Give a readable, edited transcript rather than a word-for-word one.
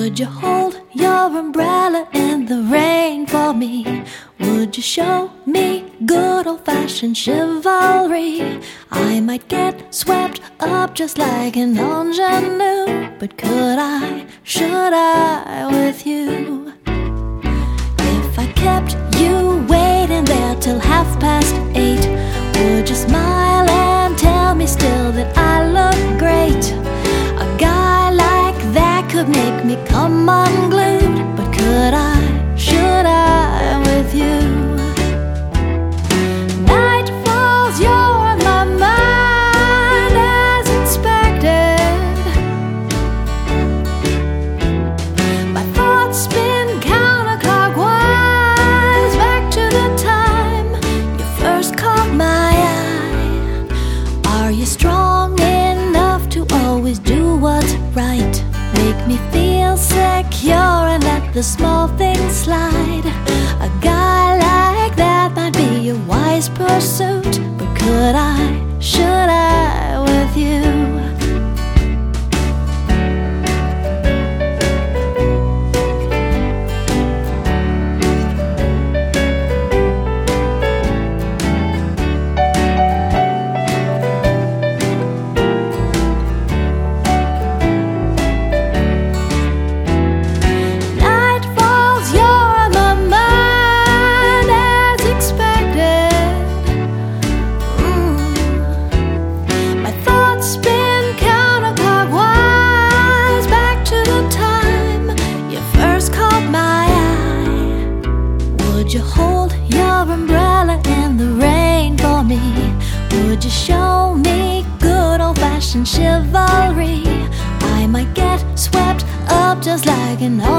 Would you hold your umbrella in the rain for me? Would you show me good old-fashioned chivalry? I might get swept up just like an ingenue, but could I, should I with you? If I kept you waiting there till 8:30, would you smile and tell me still that I look great? A guy like that could make me come unglued, but could I, should I with you? Night falls, you're on my mind as expected. My thoughts spin counterclockwise back to the time you first caught my eye. Are you strong enough to always do what's right? Make me feel secure and let the small things slide. A guy like that might be a wise pursuit, but could I, should I with you? Would you hold your umbrella in the rain for me? Would you show me good old-fashioned chivalry? I might get swept up just like an